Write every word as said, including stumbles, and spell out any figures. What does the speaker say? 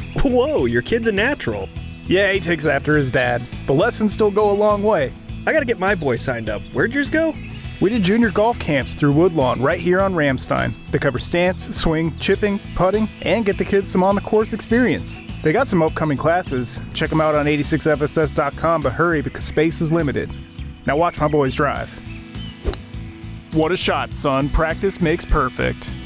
Whoa, your kid's a natural. Yeah, he takes after his dad. The lessons still go a long way. I gotta get my boy signed up. Where'd yours go? We did junior golf camps through Woodlawn right here on Ramstein. They cover stance, swing, chipping, putting, and get the kids some on-the-course experience. They got some upcoming classes. Check them out on eighty-six F S S dot com, but hurry because space is limited. Now watch my boys drive. What a shot, son. Practice makes perfect.